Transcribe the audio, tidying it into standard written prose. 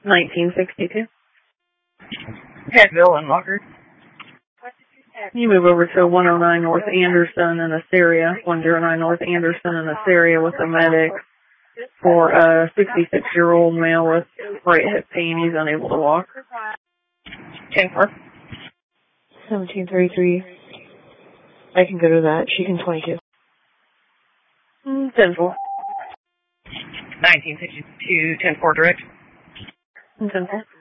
1962. Headville and Walker. You move over to 109 North Anderson in Assyria, 109 North Anderson in Assyria with a medic for a 66-year-old male with right hip pain. He's unable to walk. 10-4. 1733. I can go to that. She can 22. 10-4. 1962, 10-4 direct. 10-4.